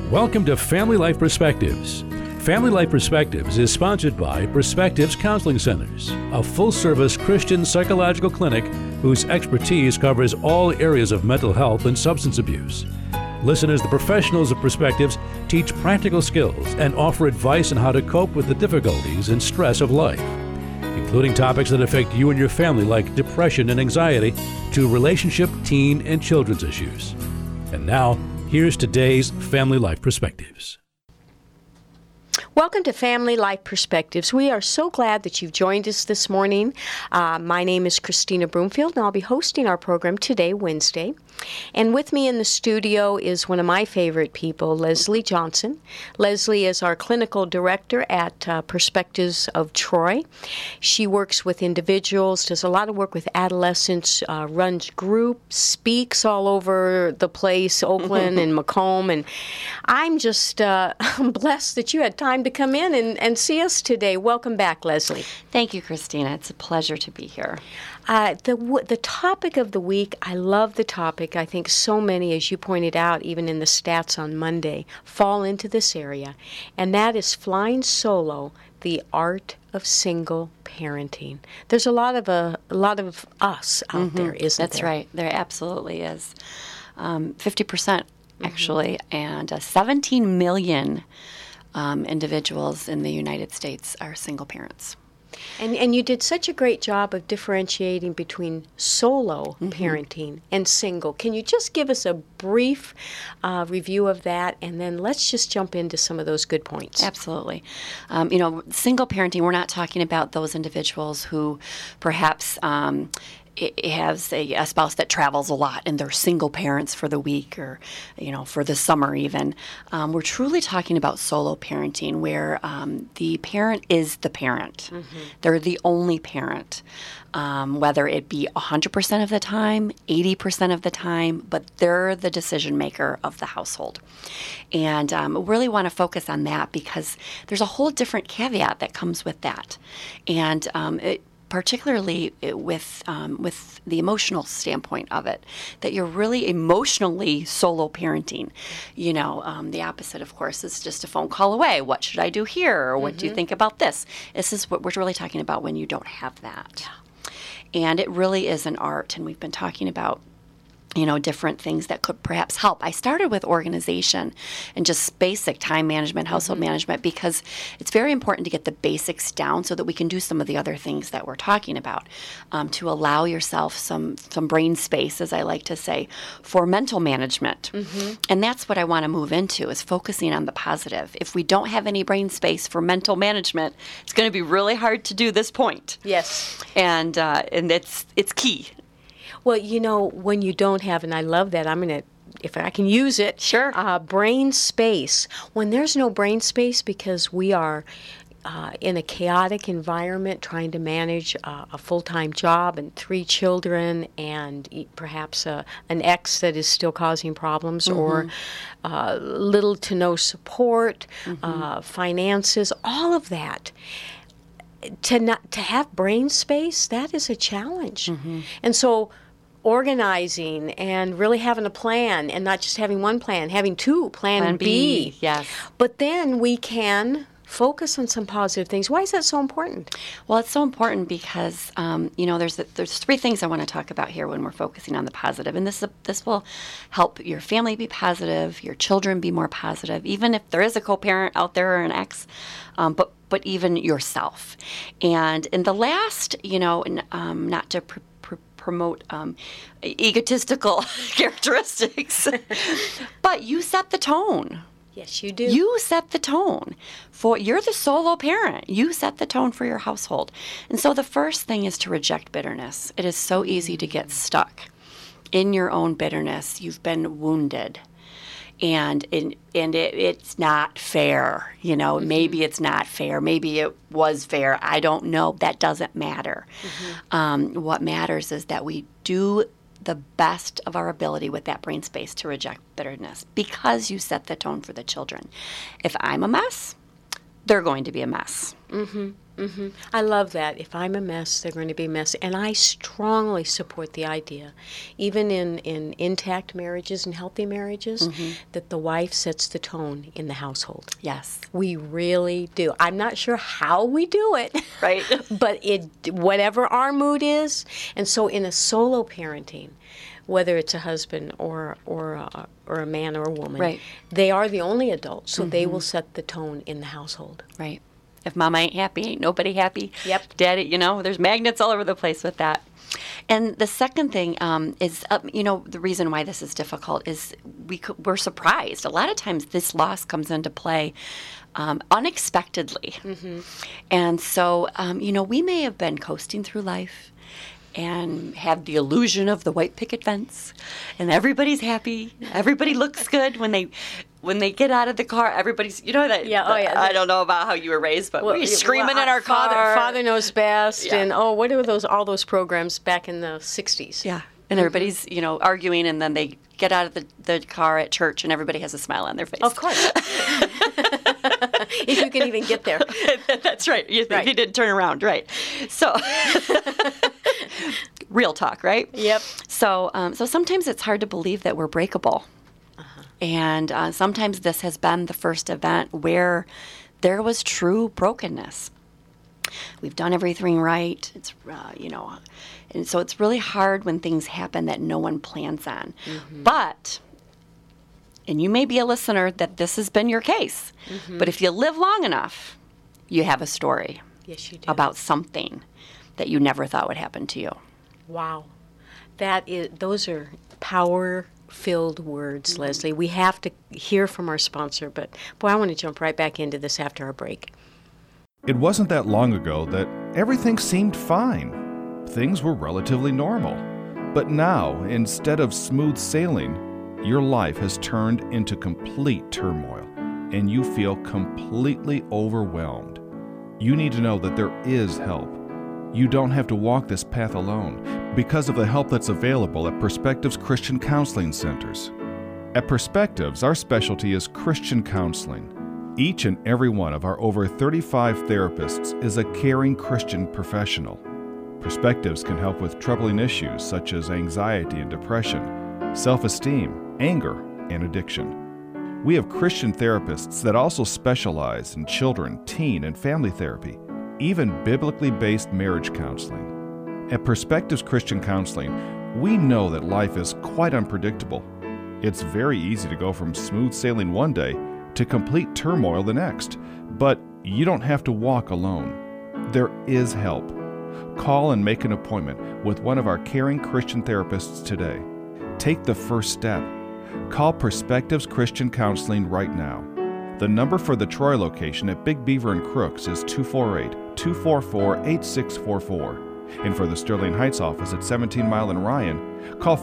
Welcome to Family Life Perspectives. Family Life Perspectives is sponsored by Perspectives Counseling Centers, a full-service Christian psychological clinic whose expertise covers all areas of mental health and substance abuse. Listen as the professionals of Perspectives teach practical skills and offer advice on how to cope with the difficulties and stress of life, including topics that affect you and your family like depression and anxiety to relationship, teen, and children's issues. And now, here's today's Family Life Perspectives. Welcome to Family Life Perspectives. We are so glad that you've joined us this morning. My name is Christina Broomfield, and I'll be hosting our program today, Wednesday. And with me in the studio is one of my favorite people, Leslie Johnson. Leslie is our clinical director at Perspectives of Troy. She works with individuals, does a lot of work with adolescents, runs groups, speaks all over the place, Oakland and Macomb. And I'm just blessed that you had time to come in and see us today. Welcome back, Leslie. Thank you, Christina. It's a pleasure to be here. The topic of the week, I love the topic. I think so many, as you pointed out, even in the stats on Monday, fall into this area, and that is flying solo, the art of single parenting. There's a lot of us out there, isn't there? That's right. There absolutely is. 50% actually, and 17 million individuals in the United States are single parents. And you did such a great job of differentiating between solo parenting and single. Can you just give us a brief review of that, and then let's just jump into some of those good points. Absolutely. Single parenting, we're not talking about those individuals who perhaps it has a spouse that travels a lot and they're single parents for the week or, for the summer even. We're truly talking about solo parenting where the parent is the parent. They're the only parent, whether it be 100% of the time, 80% of the time, but they're the decision maker of the household. And we really want to focus on that because there's a whole different caveat that comes with that. And particularly with the emotional standpoint of it, that you're really emotionally solo parenting. The opposite, of course, is just a phone call away. What should I do here? Or what do you think about this? This is what we're really talking about when you don't have that. And it really is an art, and we've been talking about different things that could perhaps help. I started with organization and just basic time management, household management, because it's very important to get the basics down so that we can do some of the other things that we're talking about, to allow yourself some brain space, as I like to say, for mental management. And that's what I want to move into, is focusing on the positive. If we don't have any brain space for mental management, it's going to be really hard to do this point. Yes. And it's key. Well, when you don't have, and I love that, I'm going to, if I can use it, sure. Brain space. When there's no brain space because we are in a chaotic environment trying to manage a full-time job and 3 children and perhaps an ex that is still causing problems or little to no support, finances, all of that. To have brain space, that is a challenge. And so organizing and really having a plan, and not just having one plan, having 2, plan B. Yes. But then we can focus on some positive things. Why is that so important? Well, it's so important because there's 3 things I want to talk about here when we're focusing on the positive, and this will help your family be positive, your children be more positive, even if there is a co-parent out there or an ex, but even yourself. And in the last, not to promote egotistical characteristics, but you set the tone. Yes, you do. You set the tone. You're the solo parent. You set the tone for your household. And so the first thing is to reject bitterness. It is so easy to get stuck in your own bitterness. You've been wounded. And it's not fair. Maybe it's not fair. Maybe it was fair. I don't know. That doesn't matter. What matters is that we do the best of our ability with that brain space to reject bitterness, because you set the tone for the children. If I'm a mess, they're going to be a mess. I love that. If I'm a mess, they're going to be messy. And I strongly support the idea, even in intact marriages and healthy marriages, that the wife sets the tone in the household. Yes. We really do. I'm not sure how we do it. Right. But whatever our mood is. And so in a solo parenting, whether it's a husband or a man or a woman, Right. they are the only adults, so they will set the tone in the household. Right. If mama ain't happy, ain't nobody happy. Yep. Daddy, there's magnets all over the place with that. And the second thing is, the reason why this is difficult is we're surprised. A lot of times this loss comes into play unexpectedly. And so, we may have been coasting through life and have the illusion of the white picket fence, and everybody's happy. Everybody looks good when they get out of the car. Everybody's, that. Yeah, oh, yeah. I don't know about how you were raised, but we're screaming in our car. Father knows best, Yeah. and what are all those programs back in the 60s? Yeah, and everybody's arguing, and then they get out of the car at church, and everybody has a smile on their face. Of course. If you can even get there. That's right. You Right. didn't turn around, right? So, real talk, right? Yep. So sometimes it's hard to believe that we're breakable, and sometimes this has been the first event where there was true brokenness. We've done everything right. It's and so it's really hard when things happen that no one plans on. But. And you may be a listener that this has been your case. But if you live long enough, you have a story Yes, you do. about something that you never thought would happen to you. Wow. Those are power-filled words, Leslie. We have to hear from our sponsor, but boy, I want to jump right back into this after our break. It wasn't that long ago that everything seemed fine. Things were relatively normal. But now, instead of smooth sailing, your life has turned into complete turmoil, and you feel completely overwhelmed. You need to know that there is help. You don't have to walk this path alone because of the help that's available at Perspectives Christian Counseling Centers. At Perspectives, our specialty is Christian counseling. Each and every one of our over 35 therapists is a caring Christian professional. Perspectives can help with troubling issues such as anxiety and depression, self-esteem, anger, and addiction. We have Christian therapists that also specialize in children, teen, and family therapy, even biblically based marriage counseling. At Perspectives Christian Counseling, we know that life is quite unpredictable. It's very easy to go from smooth sailing one day to complete turmoil the next, but you don't have to walk alone. There is help. Call and make an appointment with one of our caring Christian therapists today. Take the first step. Call Perspectives Christian Counseling right now. The number for the Troy location at Big Beaver and Crooks is 248-244-8644. And for the Sterling Heights office at 17 Mile and Ryan, call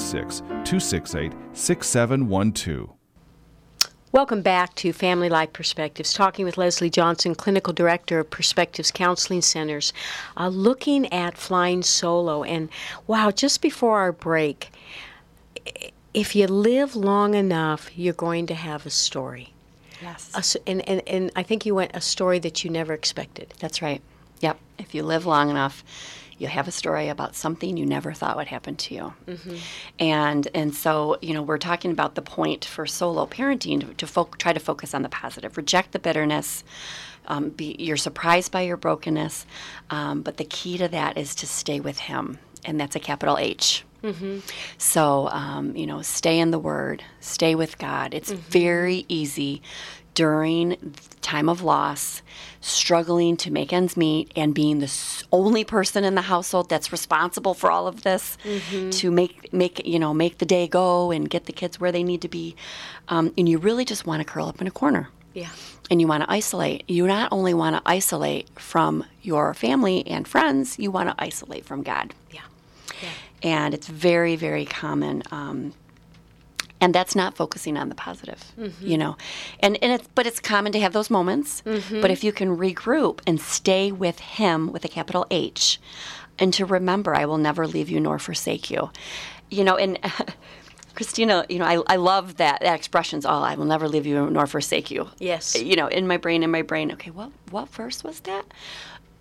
586-268-6712. Welcome back to Family Life Perspectives, talking with Leslie Johnson, Clinical Director of Perspectives Counseling Centers, looking at flying solo. And wow, just before our break, if you live long enough, you're going to have a story. Yes. And I think you went a story that you never expected. That's right. Yep. If you live long enough, you'll have a story about something you never thought would happen to you. And so, we're talking about the point for solo parenting to try to focus on the positive. Reject the bitterness. You're surprised by your brokenness. But the key to that is to stay with Him. And that's a capital H. So, stay in the Word, stay with God. It's very easy during time of loss, struggling to make ends meet and being the only person in the household that's responsible for all of this to make the day go and get the kids where they need to be. And you really just want to curl up in a corner. Yeah. And you want to isolate. You not only want to isolate from your family and friends, you want to isolate from God. Yeah. And it's very, very common. And that's not focusing on the positive, And it's common to have those moments. But if you can regroup and stay with Him with a capital H, and to remember, I will never leave you nor forsake you. And Christina, I love that expressions. Oh, I will never leave you nor forsake you. Yes. In my brain. Okay, what verse was that?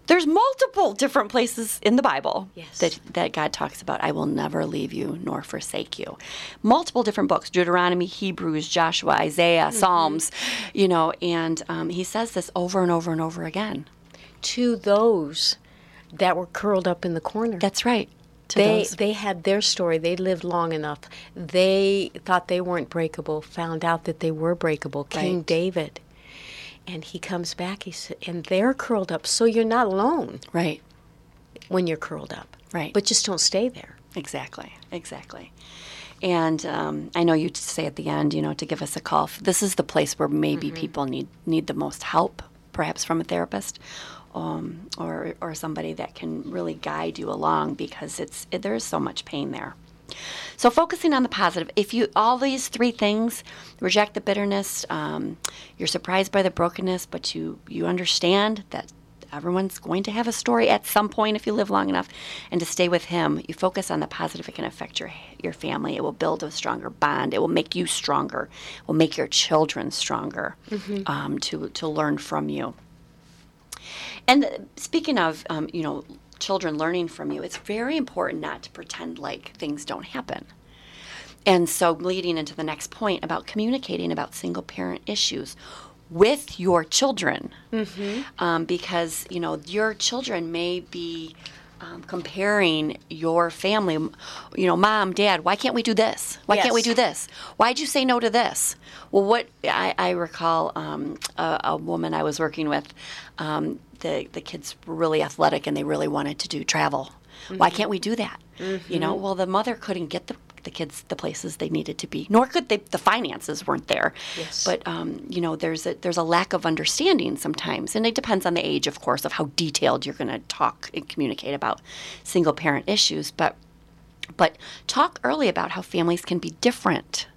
There's multiple different places in the Bible Yes. that God talks about, I will never leave you nor forsake you. Multiple different books, Deuteronomy, Hebrews, Joshua, Isaiah, Psalms, and he says this over and over and over again. To those that were curled up in the corner. That's right. They had their story. They lived long enough. They thought they weren't breakable, found out that they were breakable. King Right. David. And he comes back, and they're curled up. So you're not alone Right. when you're curled up. Right. But just don't stay there. Exactly. And I know you say at the end, to give us a call. This is the place where maybe people need the most help, perhaps from a therapist, or somebody that can really guide you along, because there is so much pain there. So focusing on the positive, if you all these three things, reject the bitterness, you're surprised by the brokenness, but you understand that everyone's going to have a story at some point if you live long enough, and to stay with him, you focus on the positive, it can affect your family. It will build a stronger bond. It will make you stronger. It will make your children stronger to learn from you. And speaking of, children learning from you, it's very important not to pretend like things don't happen. And so leading into the next point about communicating about single parent issues with your children, because, your children may be comparing your family, Mom, Dad, why can't we do this? Why can't we do this? Why'd you say no to this? Well, what I recall a woman I was working with, the kids were really athletic and they really wanted to do travel. Why can't we do that? Well, the mother couldn't get the kids the places they needed to be, nor could they, the finances weren't there. Yes. But, there's a lack of understanding sometimes, and it depends on the age, of course, of how detailed you're going to talk and communicate about single parent issues. But talk early about how families can be different.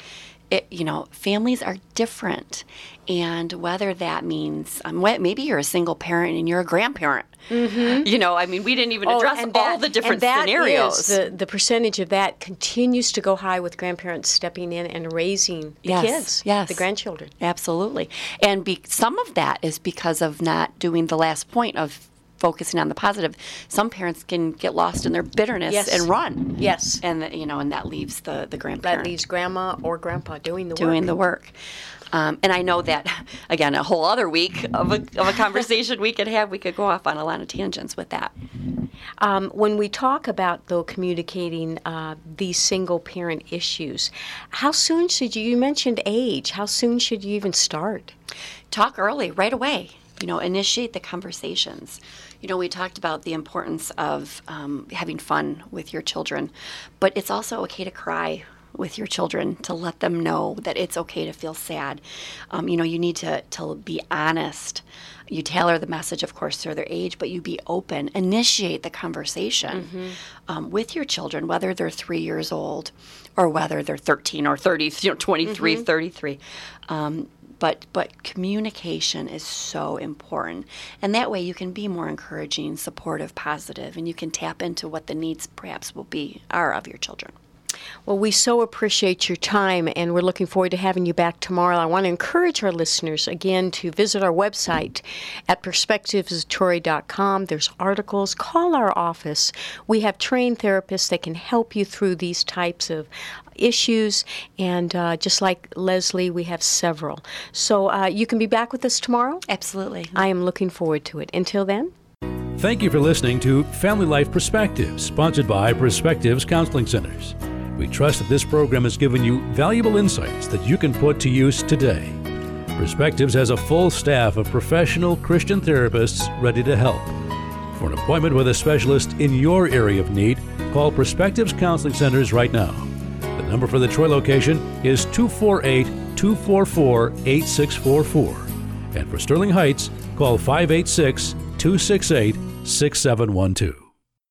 Families are different, and whether that means maybe you're a single parent and you're a grandparent. We didn't even address all the different scenarios. The percentage of that continues to go high with grandparents stepping in and raising the kids, the grandchildren. Absolutely, and some of that is because of not doing the last point of focusing on the positive. Some parents can get lost in their bitterness and run. Yes. And that leaves the grandparent. That leaves grandma or grandpa doing the work. And I know that, again, a whole other week of a conversation we could have. We could go off on a lot of tangents with that. When we talk about, though, communicating these single-parent issues, how soon should you mentioned age, how soon should you even start? Talk early, right away. Initiate the conversations. We talked about the importance of having fun with your children, but it's also okay to cry with your children, to let them know that it's okay to feel sad. You need to be honest. You tailor the message, of course, to their age, but you be open. Initiate the conversation with your children, whether they're 3 years old or whether they're 13 or 30, 23, 33. But communication is so important. And that way you can be more encouraging, supportive, positive, and you can tap into what the needs perhaps are of your children. Well, we so appreciate your time, and we're looking forward to having you back tomorrow. I want to encourage our listeners, again, to visit our website at perspectivesatory.com. There's articles. Call our office. We have trained therapists that can help you through these types of issues, and just like Leslie, we have several. So you can be back with us tomorrow? Absolutely. I am looking forward to it. Until then. Thank you for listening to Family Life Perspectives, sponsored by Perspectives Counseling Centers. We trust that this program has given you valuable insights that you can put to use today. Perspectives has a full staff of professional Christian therapists ready to help. For an appointment with a specialist in your area of need, call Perspectives Counseling Centers right now. The number for the Troy location is 248-244-8644. And for Sterling Heights, call 586-268-6712.